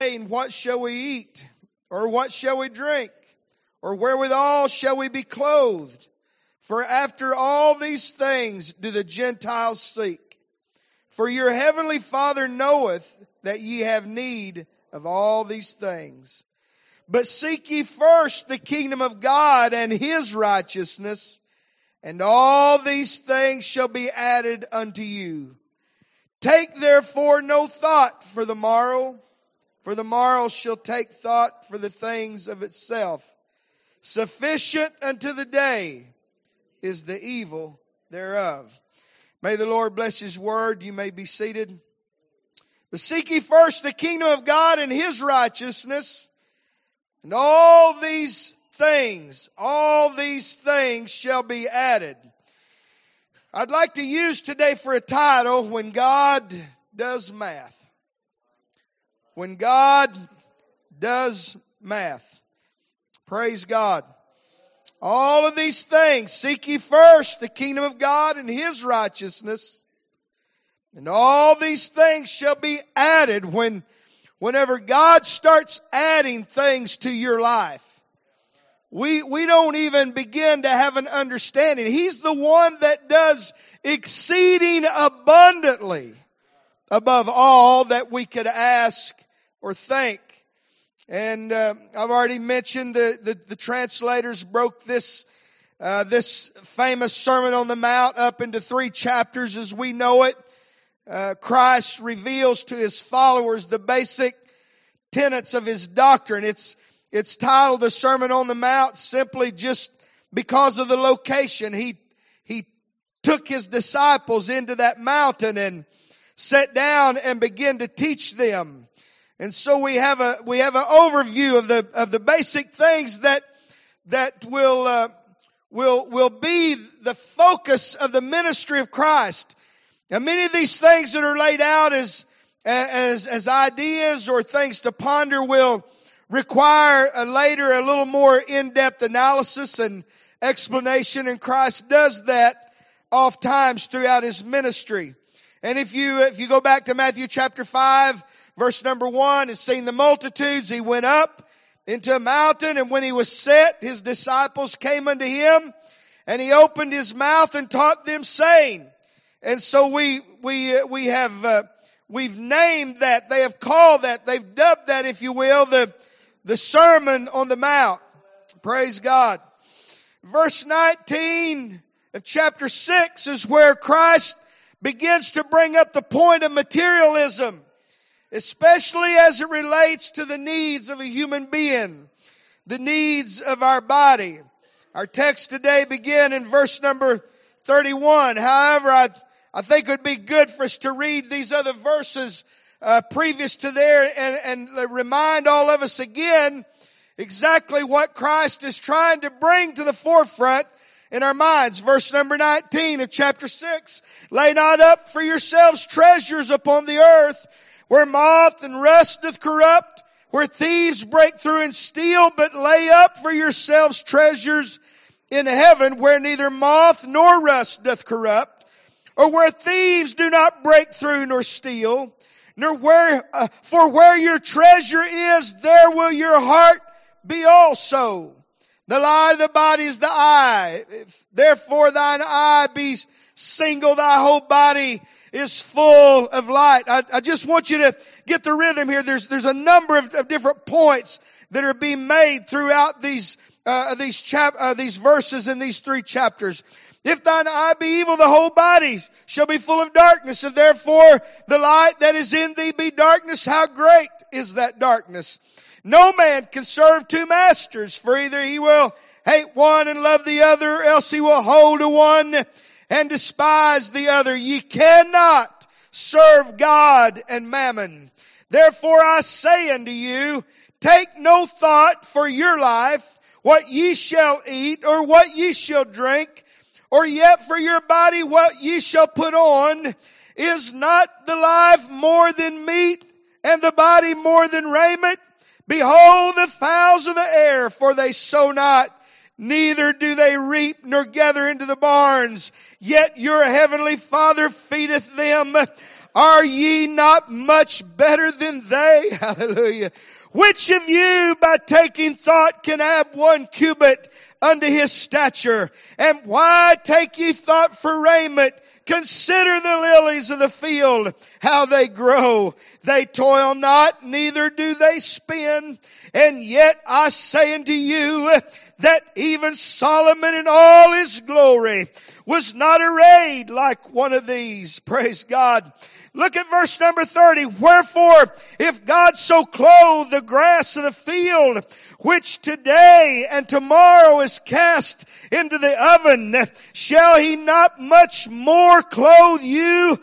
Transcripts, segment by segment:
saying, what shall we eat? Or what shall we drink? Or wherewithal shall we be clothed? For after all these things do the Gentiles seek. For your heavenly Father knoweth that ye have need of all these things. But seek ye first the kingdom of God and His righteousness, and all these things shall be added unto you. Take therefore no thought for the morrow shall take thought for the things of itself. Sufficient unto the day is the evil thereof. May the Lord bless His word. You may be seated. But seek ye first the kingdom of God and His righteousness, and all these things shall be added. I'd like to use today for a title, When God Does Math. When God does math. Praise God. All of these things, seek ye first the kingdom of God and His righteousness, and all these things shall be added. Whenever God starts adding things to your life, we don't even begin to have an understanding. He's the one that does exceeding abundantly above all that we could ask or think. And I've already mentioned the translators broke this famous Sermon on the Mount up into 3 chapters as we know it. Christ reveals to His followers the basic tenets of His doctrine. It's titled the Sermon on the Mount simply just because of the location. He took His disciples into that mountain and sat down and began to teach them. And so we have an overview of the basic things that will be the focus of the ministry of Christ. Now, many of these things that are laid out as ideas or things to ponder will require later a little more in-depth analysis and explanation, and Christ does that oft times throughout His ministry. And if you go back to Matthew chapter 5, verse number 1, and seeing the multitudes, He went up into a mountain, and when He was set, His disciples came unto Him, and He opened His mouth and taught them, saying. And so we've named that, they have called that, they've dubbed that, if you will, the Sermon on the Mount. Praise God. Verse 19 of chapter 6 is where Christ begins to bring up the point of materialism, especially as it relates to the needs of a human being, the needs of our body. Our text today begin in verse number 31. However, I think it would be good for us to read these other verses previous to there and remind all of us again exactly what Christ is trying to bring to the forefront in our minds. Verse number 19 of chapter 6. Lay not up for yourselves treasures upon the earth, where moth and rust doth corrupt, where thieves break through and steal, but lay up for yourselves treasures in heaven, where neither moth nor rust doth corrupt, or where thieves do not break through nor steal, nor for where your treasure is, there will your heart be also. The light of the body is the eye. If therefore thine eye be single, thy whole body is full of light. I just want you to get the rhythm here. There's a number of different points that are being made throughout these verses in these 3 chapters. If thine eye be evil, the whole body shall be full of darkness. If therefore the light that is in thee be darkness, how great is that darkness? No man can serve 2 masters, for either he will hate one and love the other, or else he will hold to one and despise the other. Ye cannot serve God and mammon. Therefore I say unto you, take no thought for your life, what ye shall eat, or what ye shall drink, or yet for your body what ye shall put on. Is not the life more than meat, and the body more than raiment? Behold the fowls of the air, for they sow not, neither do they reap, nor gather into the barns, yet your heavenly Father feedeth them. Are ye not much better than they? Hallelujah. Which of you by taking thought can add 1 cubit unto his stature? And why take ye thought for raiment? Consider the lilies of the field, how they grow. They toil not, neither do they spin. And yet I say unto you that even Solomon in all his glory was not arrayed like one of these. Praise God. Look at verse number 30. Wherefore, if God so clothe the grass of the field, which today and tomorrow is cast into the oven, shall he not much more clothe you,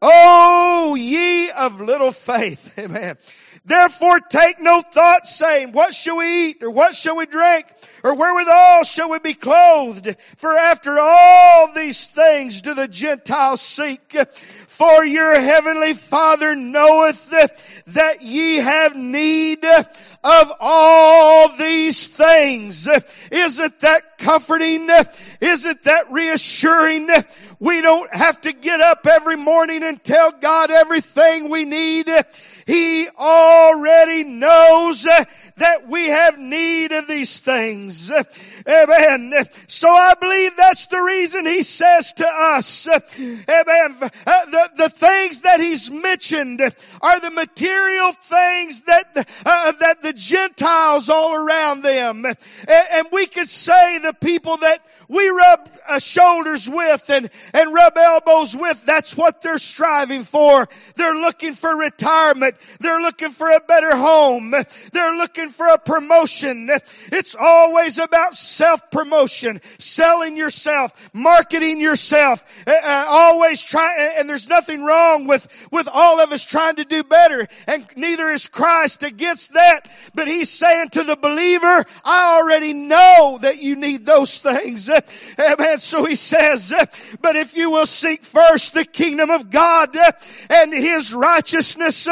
O ye of little faith? Amen. Therefore take no thought, saying, what shall we eat, or what shall we drink, or wherewithal shall we be clothed? For after all these things do the Gentiles seek. For your heavenly Father knoweth that ye have need of all these things. Isn't that comforting? Isn't that reassuring? We don't have to get up every morning and tell God everything we need. He already knows that we have need of these things. Amen. So I believe that's the reason He says to us, amen, the things that He's mentioned are the material things that the Gentiles all around them. And we could say the people that we rub shoulders with and rub elbows with, that's what they're striving for. They're looking for retirement. They're looking for a better home. They're looking for a promotion. It's always about self-promotion, selling yourself, marketing yourself, always trying, and there's nothing wrong with all of us trying to do better, and neither is Christ against that, but He's saying to the believer, I already know that you need those things. Amen. So He says, but if you will seek first the kingdom of God and His righteousness,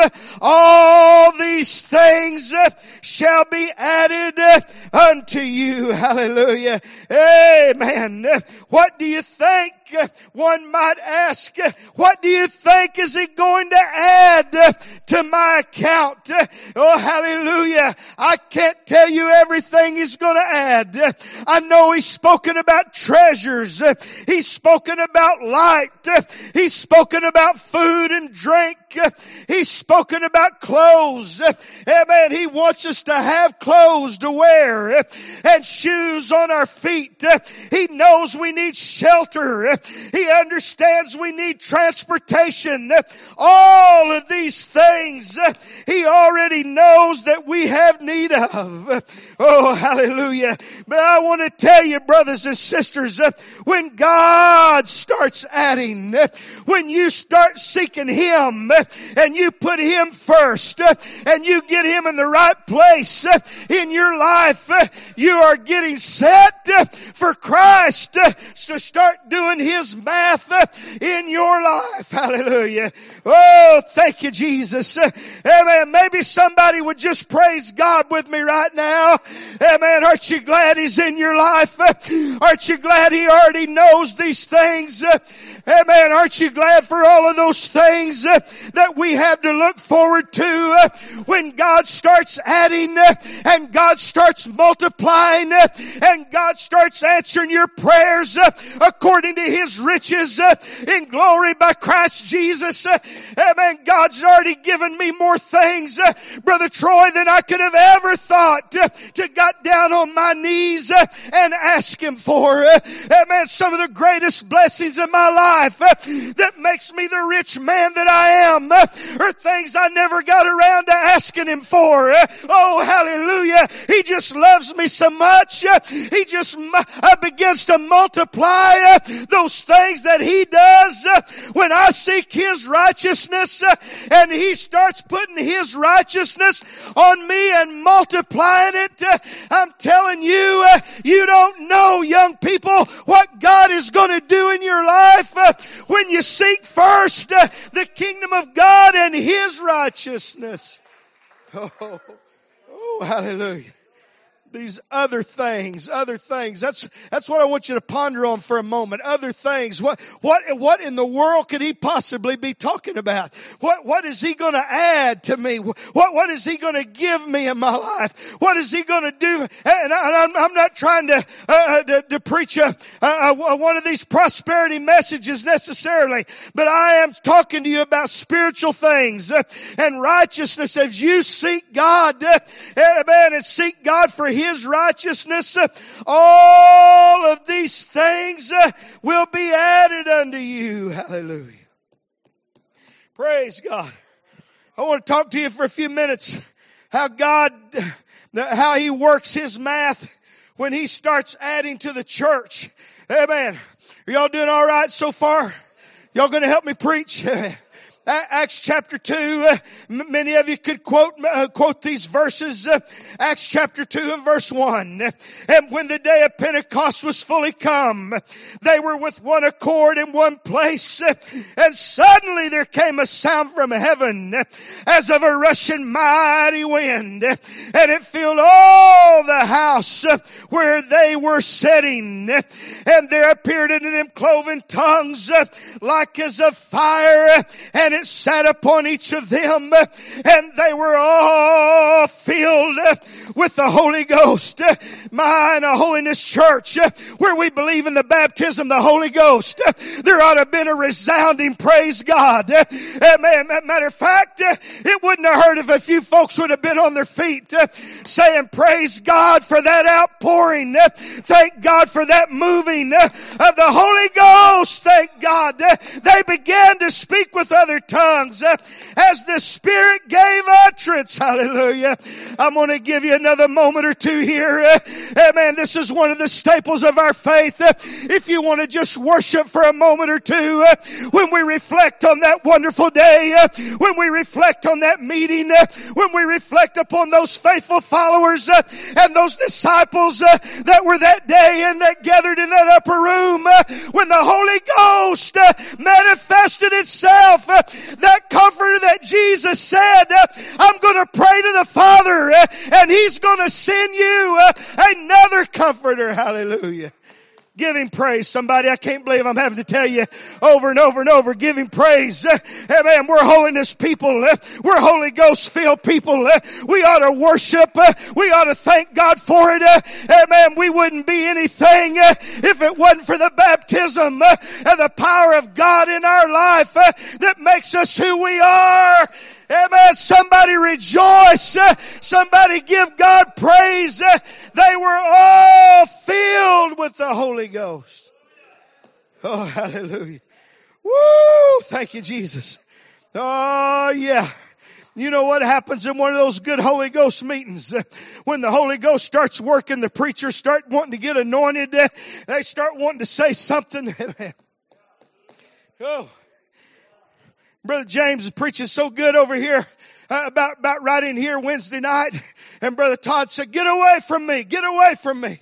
all these things shall be added unto you. Hallelujah. Amen. What do you think? One might ask, what do you think is He going to add to my account? Oh, hallelujah. I can't tell you everything He's going to add. I know He's spoken about treasures. He's spoken about light. He's spoken about food and drink. He's spoken about clothes. Amen. He wants us to have clothes to wear and shoes on our feet. He knows we need shelter. He understands we need transportation. All of these things He already knows that we have need of. Oh, hallelujah. But I want to tell you, brothers and sisters, when God starts adding, when you start seeking Him and you put Him first and you get Him in the right place in your life, you are getting set for Christ to start doing His math in your life. Hallelujah. Oh, thank you, Jesus. Amen. Maybe somebody would just praise God with me right now. Amen. Aren't you glad He's in your life? Aren't you glad He already knows these things? Amen. Aren't you glad for all of those things that we have to look forward to when God starts adding and God starts multiplying and God starts answering your prayers according to His riches in glory by Christ Jesus. Amen. God's already given me more things, Brother Troy, than I could have ever thought to got down on my knees and ask Him for. Amen. Some of the greatest blessings in my life that makes me the rich man that I am are things I never got around to asking Him for. Oh, hallelujah. He just loves me so much. He just begins to multiply those things that He does when I seek His righteousness, and He starts putting His righteousness on me and multiplying it. I'm telling you, you don't know, young people, what God is going to do in your life when you seek first the kingdom of God and His righteousness. Oh, hallelujah. These other things. That's what I want you to ponder on for a moment. Other things. What in the world could he possibly be talking about? What is he going to add to me? What is he going to give me in my life? What is he going to do? And I'm not trying to preach one of these prosperity messages necessarily, but I am talking to you about spiritual things and righteousness as you seek God, amen, and seek God for His righteousness. All of these things will be added unto you. Hallelujah. Praise God. I want to talk to you for a few minutes how He works His math when He starts adding to the church. Amen. Are y'all doing all right so far? Y'all going to help me preach? Acts chapter 2, many of you could quote these verses. Acts chapter 2 and verse 1. And when the day of Pentecost was fully come, they were with one accord in one place. And suddenly there came a sound from heaven as of a rushing mighty wind. And it filled all the house where they were sitting. And there appeared unto them cloven tongues like as of fire, and it sat upon each of them, and they were all filled with the Holy Ghost. Mine, a holiness church where we believe in the baptism of the Holy Ghost. There ought to have been a resounding praise God. Matter of fact, it wouldn't have hurt if a few folks would have been on their feet saying, praise God for that outpouring. Thank God for that moving of the Holy Ghost. Thank God. They began to speak with other tongues as the Spirit gave utterance. Hallelujah. I'm going to give you another moment or two here. Amen. This is one of the staples of our faith. If you want to just worship for a moment or two, when we reflect on that wonderful day, when we reflect on that meeting, when we reflect upon those faithful followers and those disciples that were that day and that gathered in that upper room, when the Holy Ghost manifested itself, that comforter that Jesus said, I'm going to pray to the Father and He's going to send you another comforter. Hallelujah. Give Him praise. Somebody, I can't believe I'm having to tell you over and over and over. Give Him praise. Amen. We're holiness people. We're Holy Ghost filled people. We ought to worship. We ought to thank God for it. Amen. We wouldn't be anything if it wasn't for the baptism and the power of God in our life that makes us who we are. Amen. Somebody rejoice. Somebody give God praise. They were all filled with the Holy Ghost. Oh, hallelujah. Woo! Thank you, Jesus. Oh, yeah. You know what happens in one of those good Holy Ghost meetings? When the Holy Ghost starts working, the preachers start wanting to get anointed. They start wanting to say something. Oh. Brother James is preaching so good over here about right in here Wednesday night. And Brother Todd said, get away from me. Get away from me.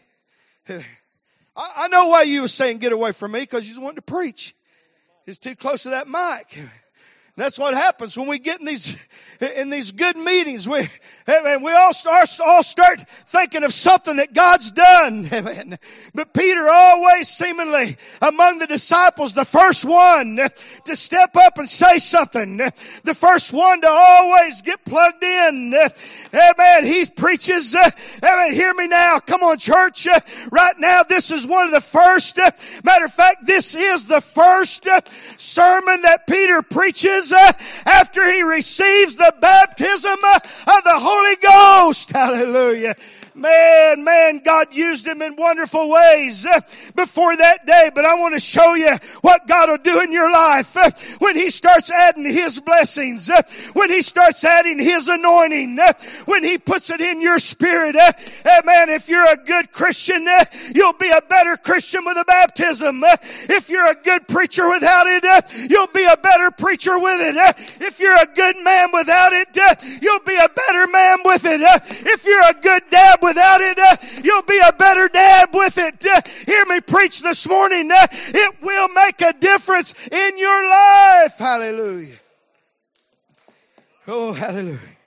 I know why you were saying get away from me, because you wanted to preach. It's too close to that mic. That's what happens when we get in these good meetings. We all start thinking of something that God's done. Amen. But Peter always seemingly among the disciples, the first one to step up and say something. The first one to always get plugged in. Amen. He preaches. Amen. Hear me now. Come on, church. Right now, this is one of the first. Matter of fact, this is the first sermon that Peter preaches after he receives the baptism of the Holy Ghost. Hallelujah. Man, God used him in wonderful ways before that day. But I want to show you what God will do in your life when He starts adding His blessings, when He starts adding His anointing, when He puts it in your spirit. Amen. If you're a good Christian, you'll be a better Christian with a baptism. If you're a good preacher without it, you'll be a better preacher with it. If you're a good man without it, you'll be a better man with it. If you're a good dad without it, you'll be a better dad with it. Hear me preach this morning. It will make a difference in your life. Hallelujah. Oh, hallelujah.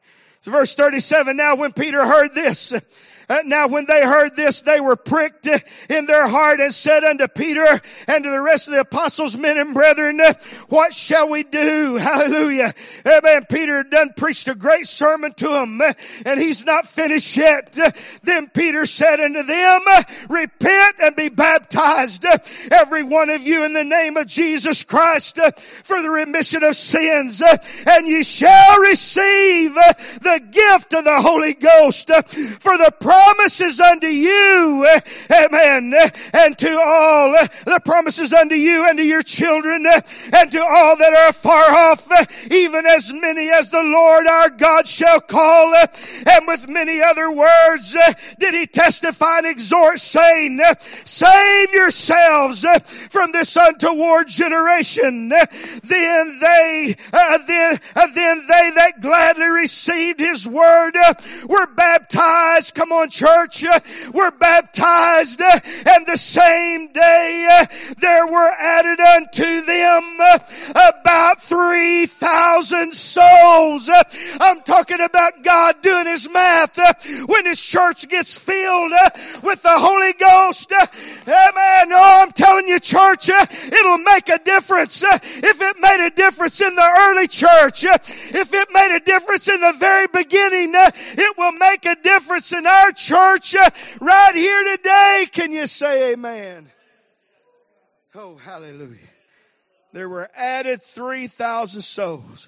So verse 37, now when Peter heard this, now when they heard this, they were pricked in their heart and said unto Peter and to the rest of the apostles, men and brethren, what shall we do? Hallelujah. Amen. Peter done preached a great sermon to them, and he's not finished yet. Then Peter said unto them, repent and be baptized, every one of you, in the name of Jesus Christ, for the remission of sins, and ye shall receive the gift of the Holy Ghost, for the promises unto you, amen, and to all, the promises unto you and to your children, and to all that are far off, even as many as the Lord our God shall call. And with many other words did he testify and exhort, saying, save yourselves from this untoward generation. Then they that gladly received his word were baptized. Come on, church. Were baptized, and the same day there were added unto them about 3,000 souls. I'm talking about God doing his math. When his church gets filled with the Holy Ghost, amen. Oh, I'm telling you, church, it'll make a difference. If it made a difference in the early church, if it made a difference in the very beginning, it will make a difference in our church right here today. Can you say amen? Oh, hallelujah. There were added 3,000 souls.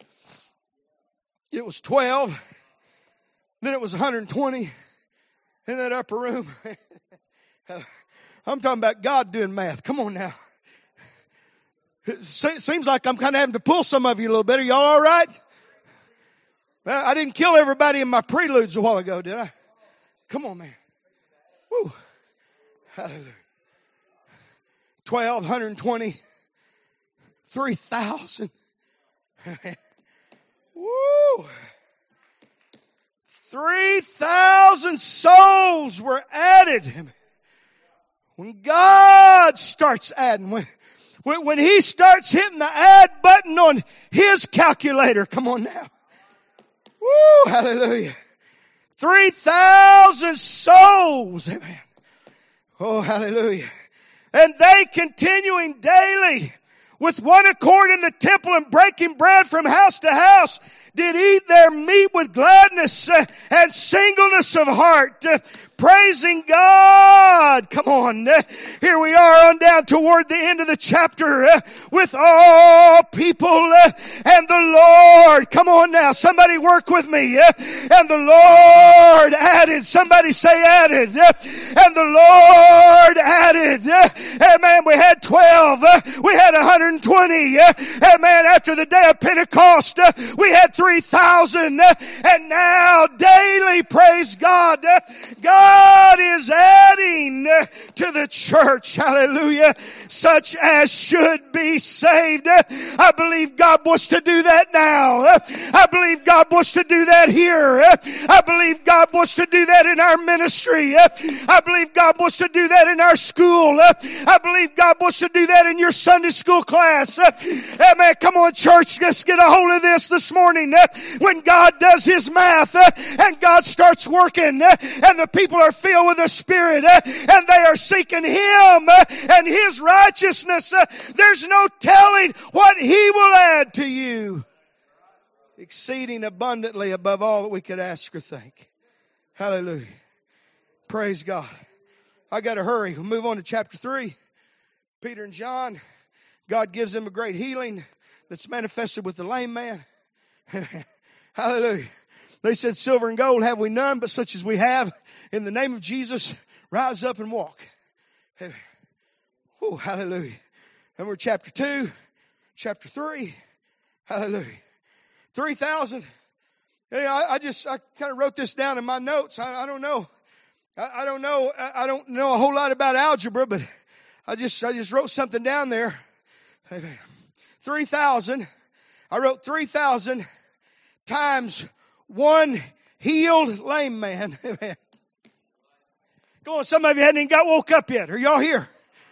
It was 12. Then it was 120 in that upper room. I'm talking about God doing math. Come on now. It seems like I'm kind of having to pull some of you a little bit. Are y'all all right? I didn't kill everybody in my preludes a while ago, did I? Come on, man. Woo. Hallelujah. 12, 120, 3,000. Woo. 3,000 souls were added. When God starts adding, when he starts hitting the add button on his calculator, come on now. Woo, hallelujah. 3,000 souls. Amen. Oh, hallelujah. And they continuing daily with one accord in the temple and breaking bread from house to house did eat their meat with gladness and singleness of heart, praising God. Come on. Here we are on down toward the end of the chapter with all people and the Lord. Come on now. Somebody work with me. And the Lord added. Somebody say added. And the Lord added. Amen. We had 12. We had 120. Amen. After the day of Pentecost, we had 3,000. And now daily, praise God. God is adding to the church, hallelujah, such as should be saved. I believe God wants to do that now. I believe God wants to do that here. I believe God wants to do that in our ministry. I believe God wants to do that in our school. I believe God wants to do that in your Sunday school class. Amen. Come on, church, let's get a hold of this morning. When God does his math and God starts working and the people are filled with the Spirit and they are seeking him and his righteousness, there's no telling what he will add to you, exceeding abundantly above all that we could ask or think. Hallelujah. Praise God. I got to hurry. We'll move on to chapter 3. Peter and John, God gives them a great healing that's manifested with the lame man. Hallelujah. They said, silver and gold have we none, but such as we have, in the name of Jesus, rise up and walk. Oh, hallelujah. And we're chapter 2, chapter 3. Hallelujah. 3,000. I kind of wrote this down in my notes. I don't know. I don't know a whole lot about algebra, but I just wrote something down there. 3,000. I wrote 3,000 times one healed lame man. Go on, some of you hadn't even woke up yet. Are y'all here?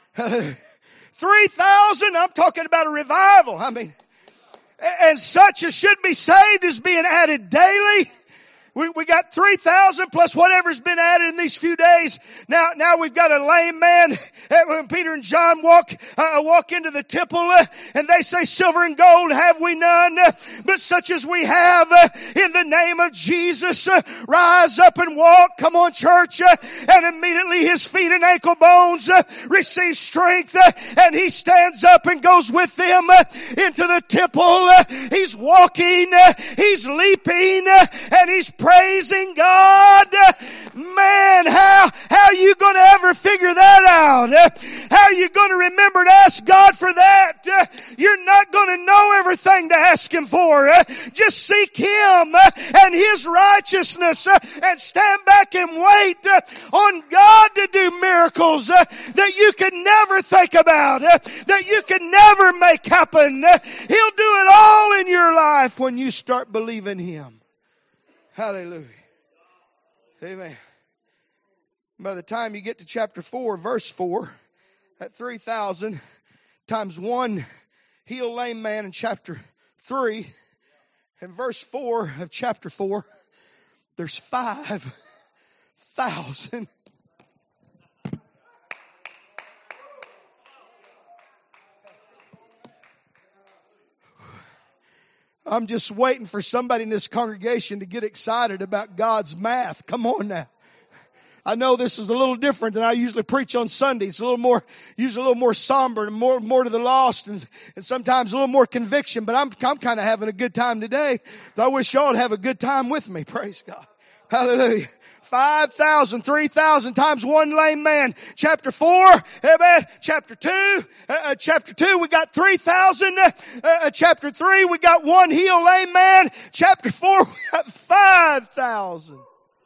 3,000. I'm talking about a revival. I mean, and such as should be saved is being added daily. We got 3,000 plus whatever's been added in these few days. Now we've got a lame man. When Peter and John walk into the temple, and they say, silver and gold have we none, but such as we have, in the name of Jesus, rise up and walk. Come on, church. And immediately his feet and ankle bones receive strength, and he stands up and goes with them into the temple. He's walking, he's leaping, and he's praising God. Man, how are you going to ever figure that out? How are you going to remember to ask God for that? You're not going to know everything to ask Him for. Just seek Him and His righteousness, and stand back and wait on God to do miracles that you can never think about, that you can never make happen. He'll do it all in your life when you start believing Him. Hallelujah. Amen. By the time you get to chapter 4, verse 4, at 3,000 times one healed lame man in chapter 3, and verse 4 of chapter 4, there's 5,000. I'm just waiting for somebody in this congregation to get excited about God's math. Come on now. I know this is a little different than I usually preach on Sundays. Usually a little more somber and more to the lost, and sometimes a little more conviction. But I'm kind of having a good time today. I wish y'all would have a good time with me. Praise God. Hallelujah. 5,000, 3,000 times one lame man. Chapter 4, amen. Chapter 2, we got 3,000. Chapter 3, we got one healed lame man. Chapter 4, we got 5,000.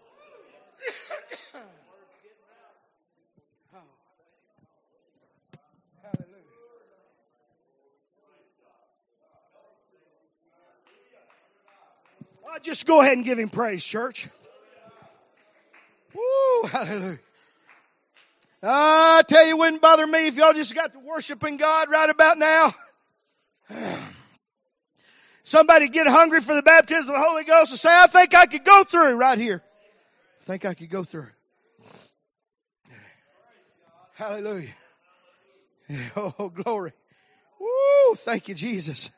Just go ahead and give Him praise, church. Woo, hallelujah. I tell you, it wouldn't bother me if y'all just got to worshiping God right about now. Somebody get hungry for the baptism of the Holy Ghost and say, I think I could go through right here. I think I could go through. Hallelujah. Oh, glory. Woo, thank you, Jesus.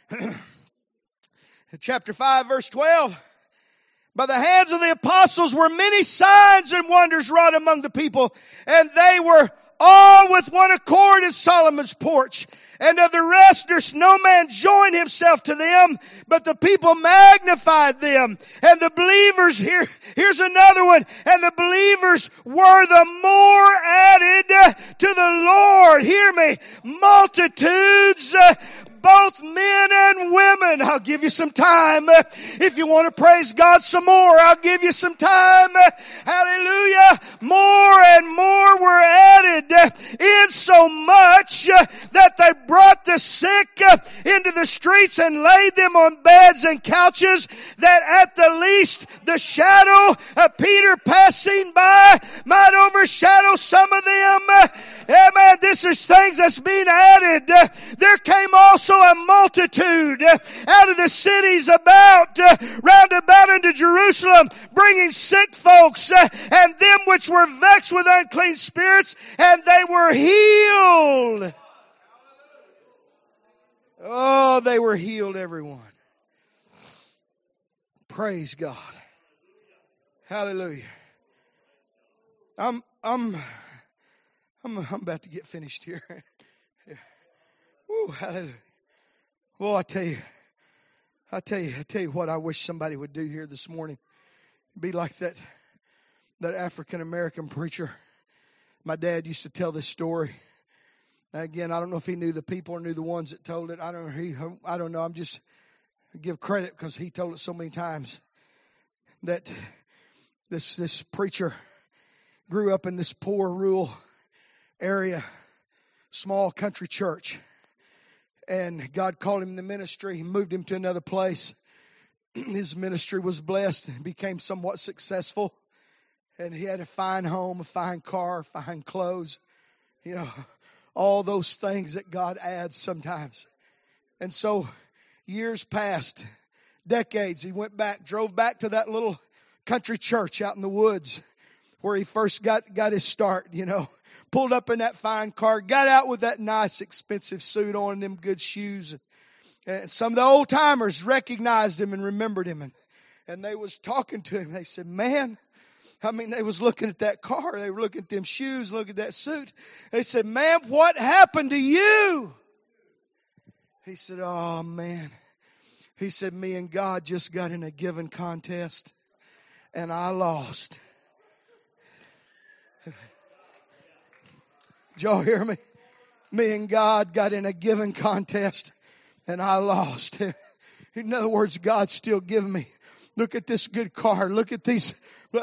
Chapter 5, verse 12. By the hands of the apostles were many signs and wonders wrought among the people, and they were all with one accord in Solomon's porch. And of the rest, there's no man joined himself to them, but the people magnified them. And the believers, here's another one, and the believers were the more added to the Lord. Hear me. Multitudes, both men and women. I'll give you some time. If you want to praise God some more, I'll give you some time. Hallelujah. More and more were added, in so much that they brought the sick into the streets and laid them on beds and couches, that at the least the shadow of Peter passing by might overshadow some of them. Amen. This is things that's being added. There came also a multitude out of the cities round about into Jerusalem, bringing sick folks and them which were vexed with unclean spirits, and they were healed. Oh, they were healed, everyone. Praise God. Hallelujah. I'm about to get finished here. Woo, hallelujah. Well, I tell you what I wish somebody would do here this morning. Be like that African American preacher. My dad used to tell this story. Again, I don't know if he knew the people or knew the ones that told it. I don't know. I'm just give credit because he told it so many times. That this preacher grew up in this poor rural area, small country church. And God called him in the ministry. He moved him to another place. His ministry was blessed and became somewhat successful. And he had a fine home, a fine car, fine clothes. You know, all those things that God adds sometimes. And so years passed, decades. He drove back to that little country church out in the woods where he first got his start, pulled up in that fine car, got out with that nice expensive suit on and them good shoes. And some of the old timers recognized him and remembered him. And they was talking to him. They said, man, they was looking at that car. They were looking at them shoes, looking at that suit. They said, man, what happened to you? He said, oh man. He said, me and God just got in a giving contest and I lost. Did y'all hear me? Me and God got in a giving contest and I lost. In other words, God's still giving me. Look at this good car. Look at these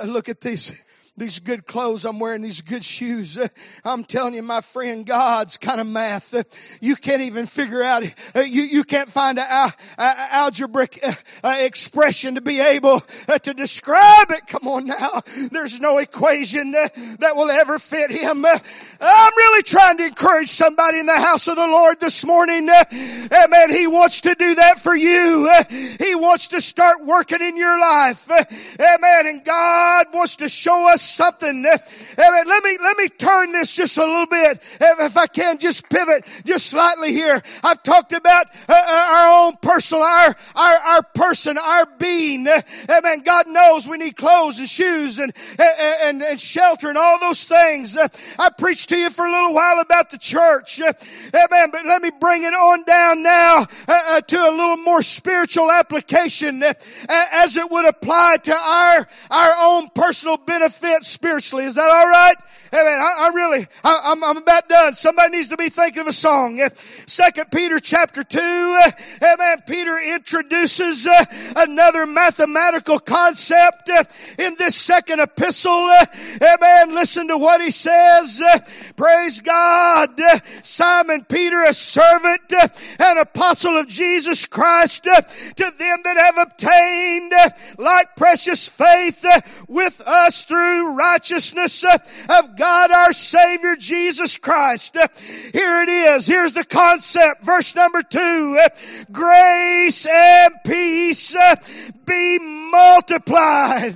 good clothes I'm wearing, these good shoes. I'm telling you, my friend, God's kind of math. You can't even figure out, you can't find an algebraic expression to be able to describe it. Come on now. There's no equation that will ever fit Him. I'm really trying to encourage somebody in the house of the Lord this morning. Amen. He wants to do that for you. He wants to start working in your life. Amen. And God wants to show us something. Let me turn this just a little bit. If I can just pivot just slightly here. I've talked about our own personal, our person, our being. Amen. God knows we need clothes and shoes and shelter and all those things. I preached to you for a little while about the church. Amen. But let me bring it on down now to a little more spiritual application as it would apply to our own personal benefit spiritually. Is that all right? Amen. I'm about done. Somebody needs to be thinking of a song. 2 Peter chapter 2. Amen. Peter introduces another mathematical concept in this second epistle. Amen. Listen to what he says. Praise God. Simon Peter, a servant and apostle of Jesus Christ, to them that have obtained like precious faith with us through righteousness of God our Savior Jesus Christ. Here it is. Here's the concept. Verse number 2. Grace and peace be multiplied.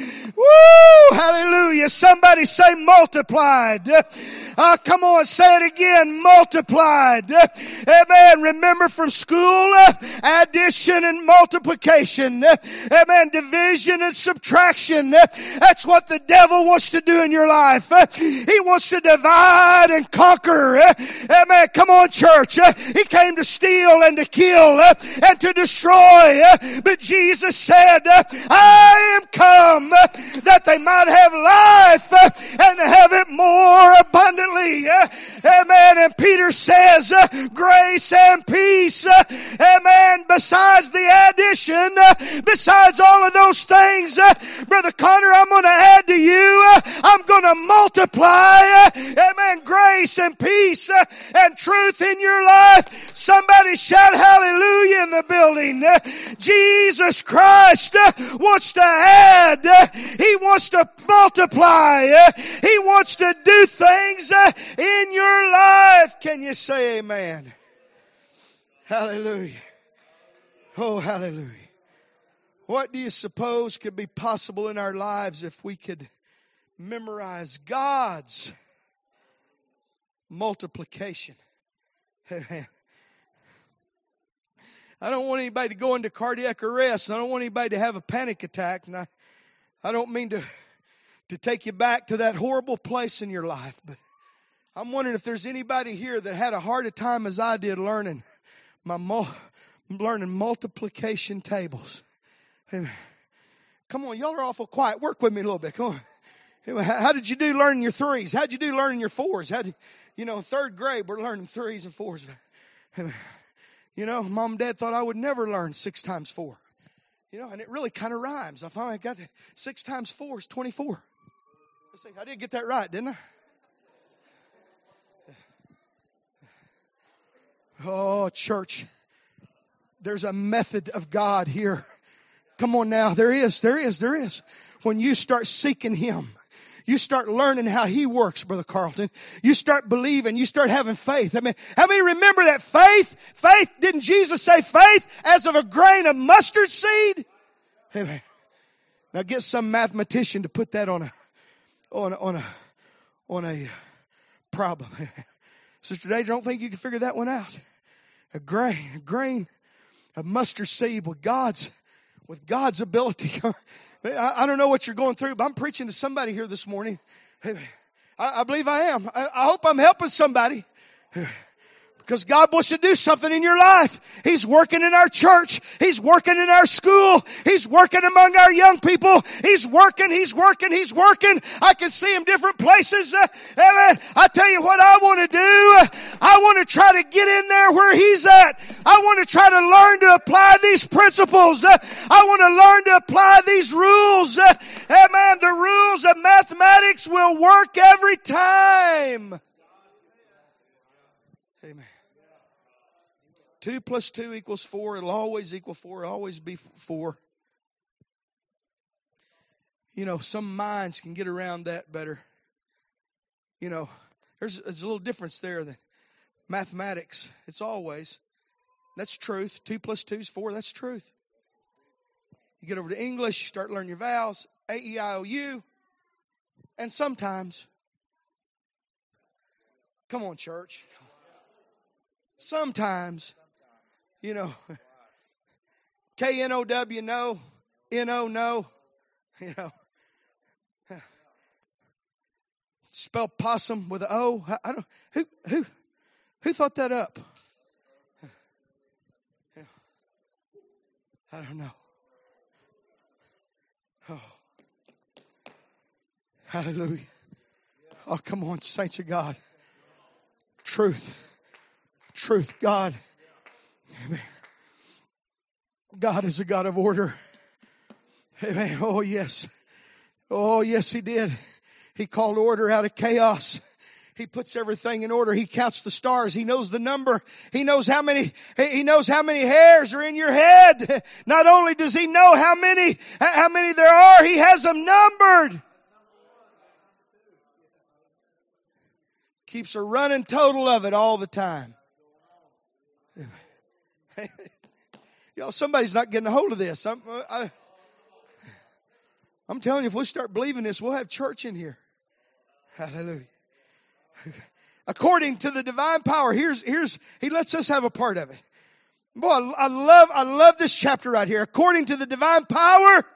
Woo! Hallelujah. Somebody say multiplied. Come on, say it again. Multiplied. Amen. Remember from school, addition and multiplication. Amen. Division and subtraction. That's what the devil wants to do in your life. He wants to divide and conquer. Amen. Come on, church. He came to steal and to kill and to destroy. But Jesus said, I am come that they might have life and have it more abundantly. Amen. And Peter says, grace and peace. Amen. Besides the addition, besides all of those things, Brother Connor, I'm going to add to you. I'm going to multiply. Amen. Grace and peace and truth in your life. Somebody shout hallelujah in the building. Jesus Christ wants to add. He wants to multiply. He wants to do things in your life. Can you say amen? Hallelujah. Oh, hallelujah. What do you suppose could be possible in our lives if we could memorize God's multiplication? Amen. I don't want anybody to go into cardiac arrest. I don't want anybody to have a panic attack. And I don't mean to take you back to that horrible place in your life. But I'm wondering if there's anybody here that had a harder time as I did learning multiplication tables. Amen. Come on, y'all are awful quiet. Work with me a little bit. Come on. How did you do learning your threes? How did you do learning your fours? In third grade, we're learning threes and fours. Mom and Dad thought I would never learn 6 times 4. And it really kind of rhymes. I finally got 6 times 4 is 24. Let's see, I did get that right, didn't I? Oh, church. There's a method of God here. Come on now. There is. When you start seeking Him, you start learning how He works, Brother Carlton. You start believing. You start having faith. I mean, how many remember that faith? Faith, didn't Jesus say faith as of a grain of mustard seed? Amen. Now get some mathematician to put that on a problem. Sister Dave, don't think you can figure that one out. A grain of mustard seed with God's ability. I don't know what you're going through, but I'm preaching to somebody here this morning. I believe I am. I hope I'm helping somebody. Because God wants to do something in your life. He's working in our church. He's working in our school. He's working among our young people. He's working. I can see Him different places. Amen. I tell you what I want to do. I want to try to get in there where He's at. I want to try to learn to apply these principles. I want to learn to apply these rules. Amen. The rules of mathematics will work every time. Amen. 2 plus 2 equals 4. It'll always equal 4. It'll always be 4. You know, some minds can get around that better. You know, there's a little difference there than mathematics. It's always. That's truth. 2 plus 2 is 4. That's truth. You get over to English, you start learning your vowels. A, E, I, O, U. And sometimes, come on, church. Sometimes, you know, K-N-O-W, no, N-O, no, you know, spell possum with an O. I don't, who thought that up? I don't know. Oh, hallelujah. Oh, come on, saints of God. Truth. God. Amen. God is a God of order. Amen. Oh, yes. Oh, yes, He did. He called order out of chaos. He puts everything in order. He counts the stars. He knows the number. He knows how many hairs are in your head. Not only does He know how many there are, He has them numbered. Keeps a running total of it all the time. Y'all, somebody's not getting a hold of this. I'm telling you, if we start believing this, we'll have church in here. Hallelujah. According to the divine power, He lets us have a part of it. Boy, I love this chapter right here. According to the divine power.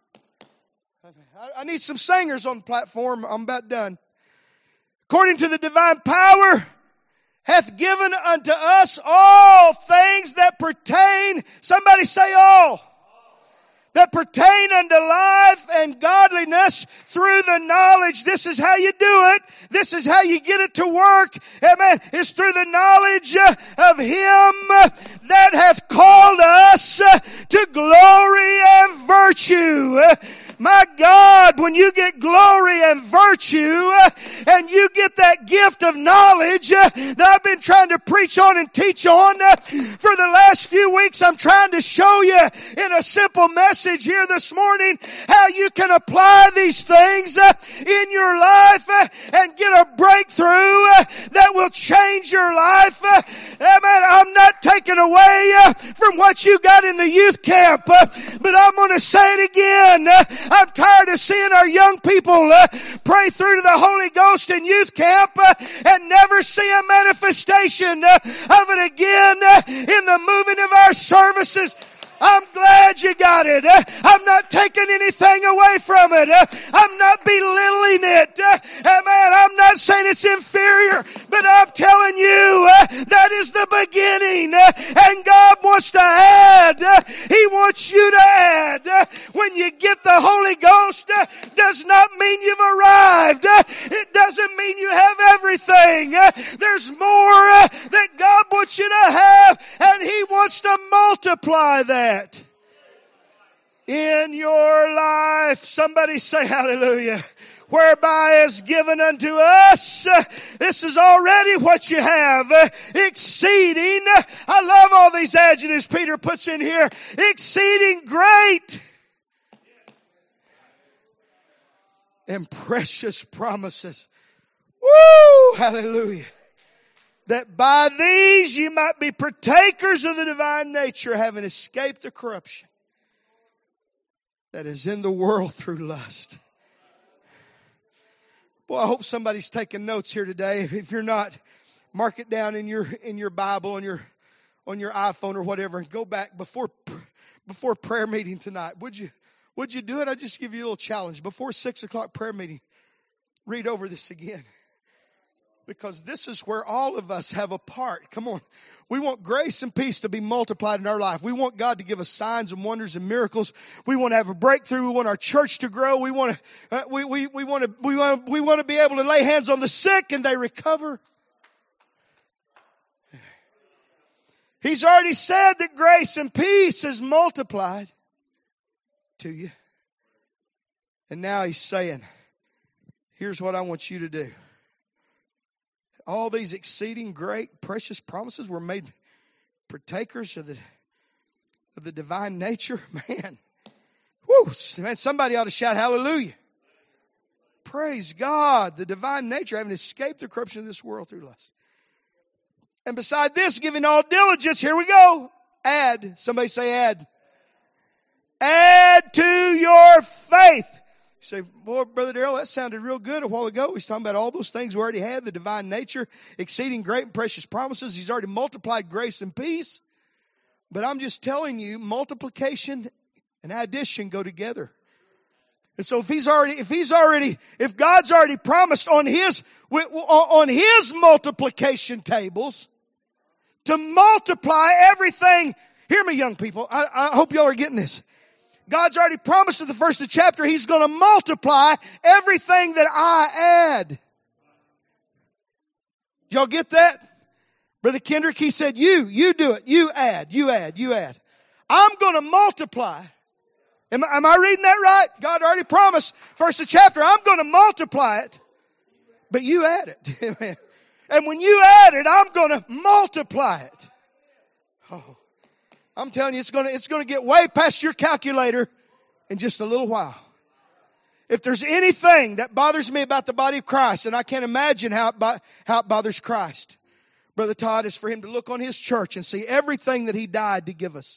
I need some singers on the platform. I'm about done. According to the divine power, hath given unto us all things that pertain, somebody say all, that pertain unto life and godliness through the knowledge. This is how you do it. This is how you get it to work. Amen. It's through the knowledge of Him that hath called us to glory and virtue. My God, when you get glory and virtue and you get that gift of knowledge that I've been trying to preach on and teach on for the last few weeks, I'm trying to show you in a simple message here this morning how you can apply these things in your life and get a breakthrough that will change your life. Amen. I'm not taking away from what you got in the youth camp, but I'm going to say it again. I'm tired of seeing our young people pray through to the Holy Ghost in youth camp and never see a manifestation of it again in the moving of our services. I'm glad you got it. I'm not taking anything away from it. I'm not belittling it. Amen. I'm not saying it's inferior, but I'm telling you that is the beginning. And God wants to add. He wants you to add. When you get the Holy Ghost, does not mean you've arrived. It doesn't mean you have everything. There's more that God wants you to have, and He wants to multiply that in your life. Somebody say hallelujah. Whereby is given unto us. This is already what you have. Exceeding. I love all these adjectives Peter puts in here. Exceeding great and precious promises. Woo! Hallelujah. That by these ye might be partakers of the divine nature, having escaped the corruption that is in the world through lust. Boy, I hope somebody's taking notes here today. If you're not, mark it down in your Bible, on your iPhone or whatever, and go back before prayer meeting tonight. Would you do it? I'll just give you a little challenge. Before 6:00 prayer meeting, read over this again. Because this is where all of us have a part. Come on. We want grace and peace to be multiplied in our life. We want God to give us signs and wonders and miracles. We want to have a breakthrough. We want our church to grow. We want to be able to lay hands on the sick and they recover. He's already said that grace and peace is multiplied to you. And now he's saying, here's what I want you to do. All these exceeding great, precious promises were made partakers of the divine nature. Man, whoo, man, somebody ought to shout hallelujah. Praise God, the divine nature, having escaped the corruption of this world through lust. And beside this, giving all diligence, here we go. Add, somebody say add. Add to your faith. You say, boy, Brother Darrell, that sounded real good a while ago. He's talking about all those things we already had, the divine nature, exceeding great and precious promises. He's already multiplied grace and peace. But I'm just telling you, multiplication and addition go together. And so if God's already promised on His multiplication tables to multiply everything. Hear me, young people. I hope y'all are getting this. God's already promised in the first of the chapter He's going to multiply everything that I add. Did y'all get that? Brother Kendrick, he said, you do it. You add. I'm going to multiply. Am I reading that right? God already promised, first of the chapter, I'm going to multiply it. But you add it. And when you add it, I'm going to multiply it. Oh. I'm telling you, it's going to get way past your calculator in just a little while. If there's anything that bothers me about the body of Christ, and I can't imagine how it bothers Christ, Brother Todd, is for Him to look on His church and see everything that He died to give us.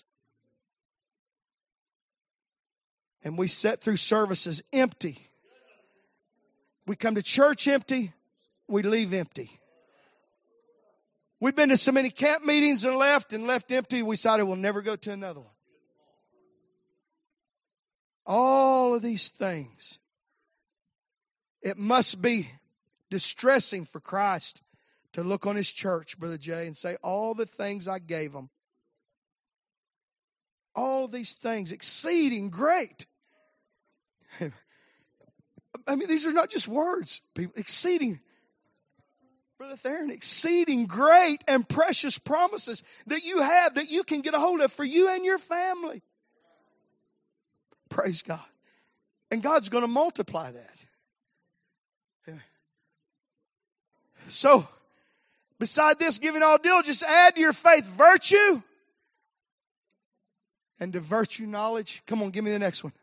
And we sit through services empty. We come to church empty. We leave empty. We've been to so many camp meetings and left empty. We decided we'll never go to another one. All of these things. It must be distressing for Christ to look on His church, Brother Jay, and say, all the things I gave them. All of these things, exceeding great. I mean, these are not just words, people. Exceeding. Brother Theron, exceeding great and precious promises that you have that you can get a hold of for you and your family. Praise God. And God's going to multiply that. So, beside this, giving all diligence, add to your faith virtue. And to virtue knowledge. Come on, give me the next one.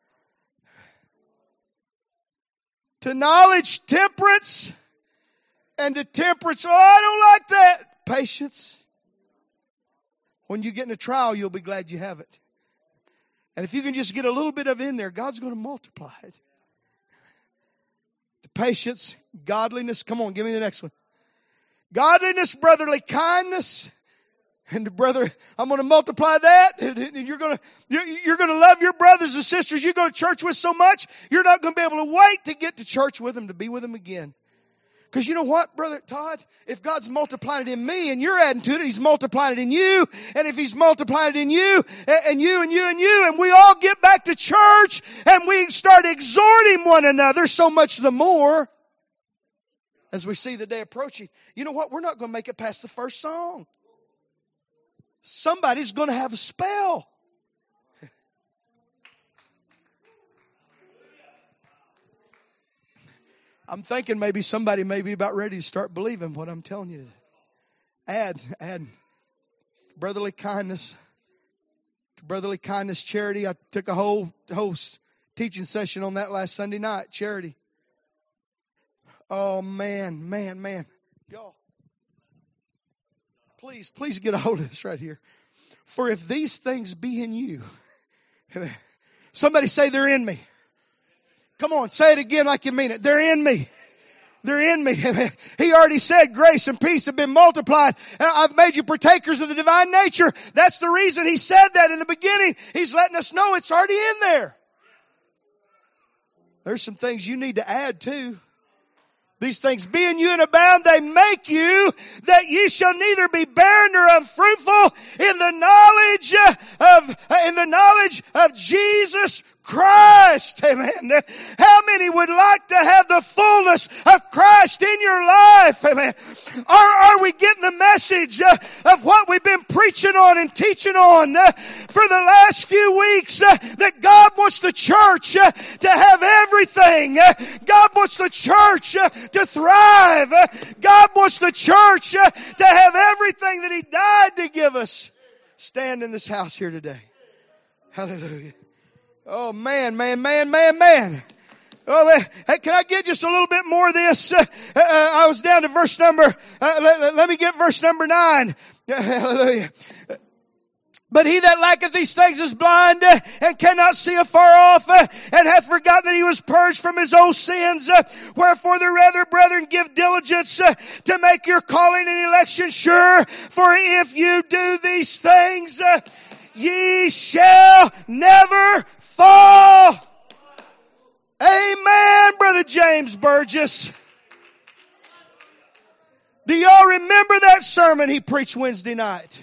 To knowledge temperance. And to temperance, oh, I don't like that. Patience. When you get in a trial, you'll be glad you have it. And if you can just get a little bit of it in there, God's going to multiply it. To patience, godliness. Come on, give me the next one. Godliness, brotherly kindness. And brother, I'm going to multiply that. And you're going to love your brothers and sisters you go to church with so much, you're not going to be able to wait to get to church with them, to be with them again. Because you know what, Brother Todd? If God's multiplied it in me and you're adding to it, He's multiplied it in you. And if He's multiplied it in you, and you, and you, and you, and we all get back to church and we start exhorting one another, so much the more as we see the day approaching. You know what? We're not going to make it past the first song. Somebody's going to have a spell. I'm thinking maybe somebody may be about ready to start believing what I'm telling you. Add brotherly kindness. Brotherly kindness, charity. I took a whole teaching session on that last Sunday night. Charity. Oh, man. Y'all. Please get a hold of this right here. For if these things be in you. Somebody say they're in me. Come on, say it again like you mean it. They're in me. They're in me. He already said grace and peace have been multiplied. I've made you partakers of the divine nature. That's the reason He said that in the beginning. He's letting us know it's already in there. There's some things you need to add too. These things be in you and abound, they make you that ye shall neither be barren nor unfruitful in the knowledge of Jesus Christ. Amen. How many would like to have the fullness of Christ in your life? Amen. Are we getting the message of what we've been preaching on and teaching on for the last few weeks? That God wants the church to have everything. God wants the church to thrive. God wants the church to have everything that He died to give us. Stand in this house here today. Hallelujah. Oh man. Oh, hey, can I get just a little bit more of this? I was down to verse number, let me get verse number 9. Hallelujah. But he that lacketh these things is blind and cannot see afar off and hath forgotten that he was purged from his old sins. Wherefore the rather, brethren, give diligence to make your calling and election sure. For if you do these things, ye shall never fall. Amen, Brother James Burgess. Do y'all remember that sermon he preached Wednesday night?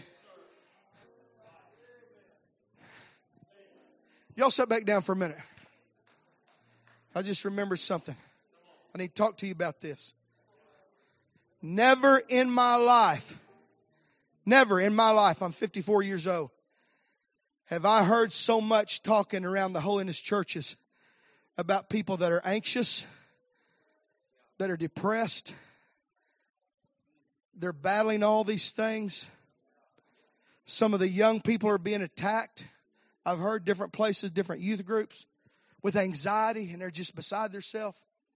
Y'all sit back down for a minute. I just remembered something. I need to talk to you about this. Never in my life, I'm 54 years old, have I heard so much talking around the holiness churches about people that are anxious, that are depressed, they're battling all these things. Some of the young people are being attacked. I've heard different places, different youth groups with anxiety, and they're just beside themselves.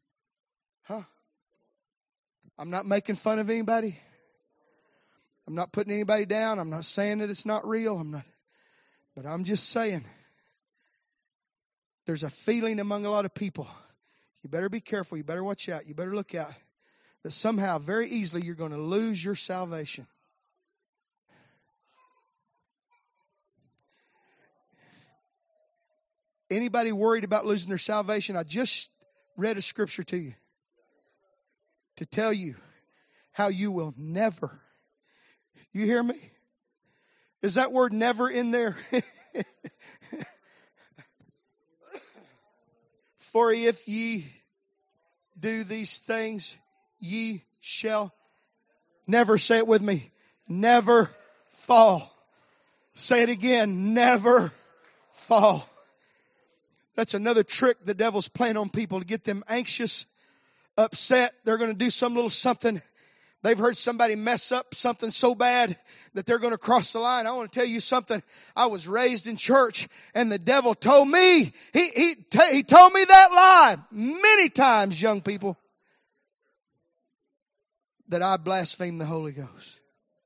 I'm not making fun of anybody. I'm not putting anybody down. I'm not saying that it's not real. But I'm just saying there's a feeling among a lot of people. You better be careful. You better watch out. You better look out. That somehow, very easily, you're going to lose your salvation. Anybody worried about losing their salvation? I just read a scripture to you to tell you how you will never. You hear me? Is that word never in there? For if ye do these things, ye shall never, say it with me, never fall. Say it again, never fall. That's another trick the devil's playing on people to get them anxious, upset. They're going to do some little something. They've heard somebody mess up something so bad that they're going to cross the line. I want to tell you something. I was raised in church, and the devil told me, he told me that lie many times, young people, that I blaspheme the Holy Ghost.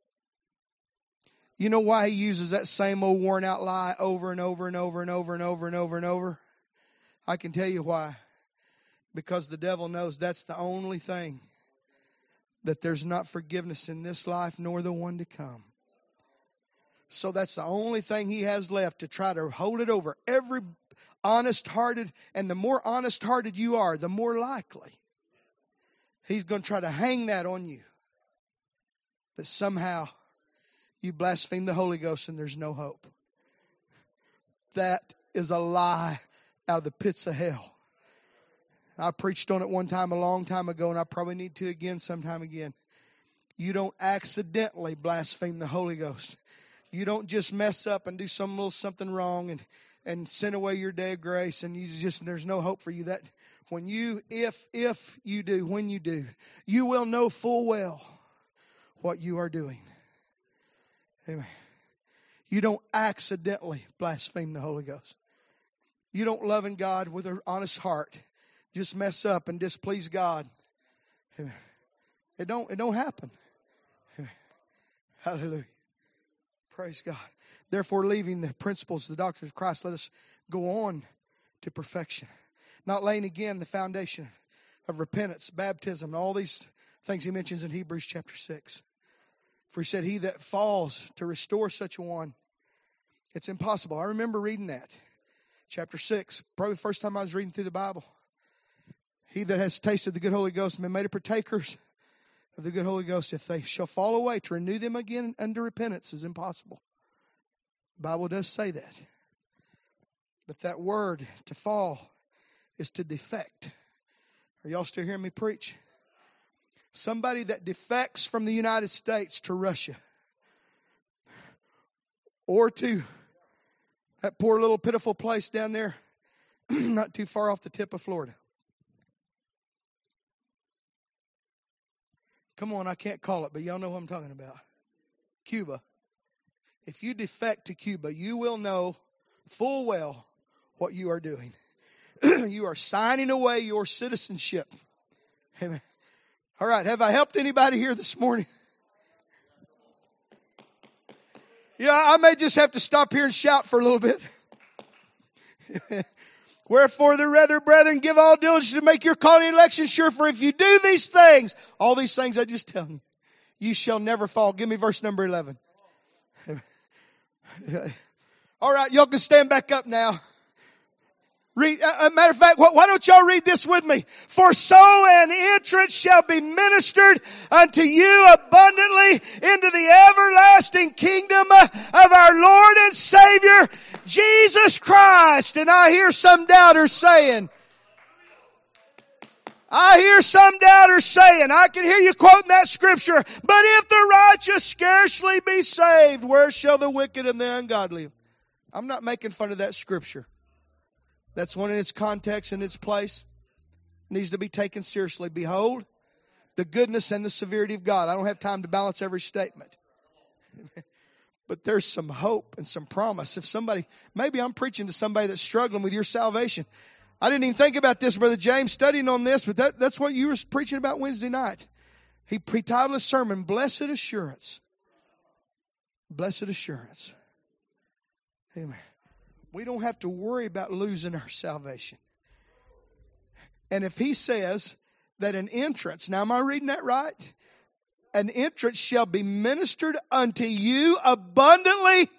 You know why he uses that same old worn out lie over and over and over and over and over and over and over? I can tell you why. Because the devil knows that's the only thing that there's not forgiveness in this life nor the one to come. So that's the only thing he has left to try to hold it over every honest-hearted. And the more honest-hearted you are, the more likely he's going to try to hang that on you. That somehow you blaspheme the Holy Ghost and there's no hope. That is a lie out of the pits of hell. I preached on it one time a long time ago, and I probably need to again sometime again. You don't accidentally blaspheme the Holy Ghost. You don't just mess up and do some little something wrong and send away your day of grace, and there's no hope for you. That when you, if you do, when you do, you will know full well what you are doing. Amen. You don't accidentally blaspheme the Holy Ghost. You don't love in God with an honest heart just mess up and displease God. Amen. It don't happen. Amen. Hallelujah. Praise God. Therefore, leaving the principles, the doctrine of Christ, let us go on to perfection. Not laying again the foundation of repentance, baptism, and all these things he mentions in Hebrews chapter 6. For he said, he that falls to restore such a one, it's impossible. I remember reading that. Chapter 6, probably the first time I was reading through the Bible. He that has tasted the good Holy Ghost and been made a partakers of the good Holy Ghost, if they shall fall away, to renew them again unto repentance is impossible. The Bible does say that. But that word, to fall, is to defect. Are y'all still hearing me preach? Somebody that defects from the United States to Russia. Or to that poor little pitiful place down there, not too far off the tip of Florida. Come on, I can't call it, but y'all know what I'm talking about. Cuba. If you defect to Cuba, you will know full well what you are doing. You are signing away your citizenship. Amen. All right, have I helped anybody here this morning? Yeah, I may just have to stop here and shout for a little bit. Wherefore the rather, brethren, give all diligence to make your calling and election sure. For if you do these things, all these things I just tell you, you shall never fall. Give me verse number 11. All right, y'all can stand back up now. Read, matter of fact, why don't y'all read this with me? For so an entrance shall be ministered unto you abundantly into the everlasting kingdom of our Lord and Savior, Jesus Christ. And I hear some doubters saying, I can hear you quoting that scripture, but if the righteous scarcely be saved, where shall the wicked and the ungodly? I'm not making fun of that scripture. That's one in its context and its place. It needs to be taken seriously. Behold, the goodness and the severity of God. I don't have time to balance every statement. But there's some hope and some promise. If somebody, maybe I'm preaching to somebody that's struggling with your salvation. I didn't even think about this, Brother James, studying on this, but that's what you were preaching about Wednesday night. He titled his sermon, Blessed Assurance. Blessed Assurance. Amen. We don't have to worry about losing our salvation. And if he says that an entrance, now am I reading that right? An entrance shall be ministered unto you abundantly.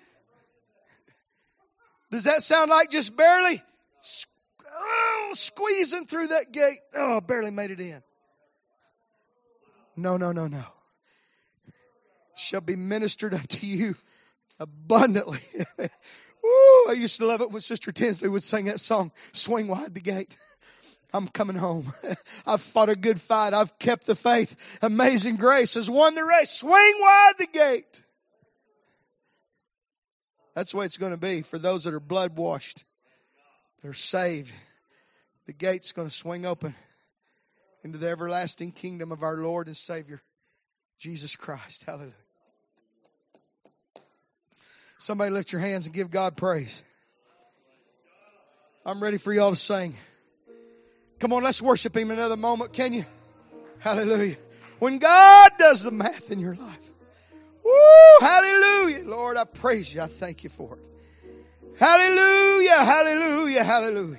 Does that sound like just barely squeezing through that gate? Oh, barely made it in. No. Shall be ministered unto you abundantly. Woo, I used to love it when Sister Tinsley would sing that song, Swing Wide the Gate. I'm coming home. I've fought a good fight. I've kept the faith. Amazing grace has won the race. Swing wide the gate. That's the way it's going to be for those that are blood washed. They're saved. The gate's going to swing open into the everlasting kingdom of our Lord and Savior, Jesus Christ. Hallelujah. Somebody lift your hands and give God praise. I'm ready for y'all to sing. Come on, let's worship Him another moment, can you? Hallelujah. When God does the math in your life. Woo, hallelujah. Lord, I praise you. I thank you for it. Hallelujah, hallelujah, hallelujah.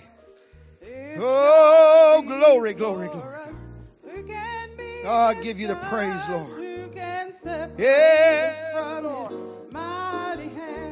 Oh, glory, glory, glory. Oh, I give you the praise, Lord. Yes, Lord.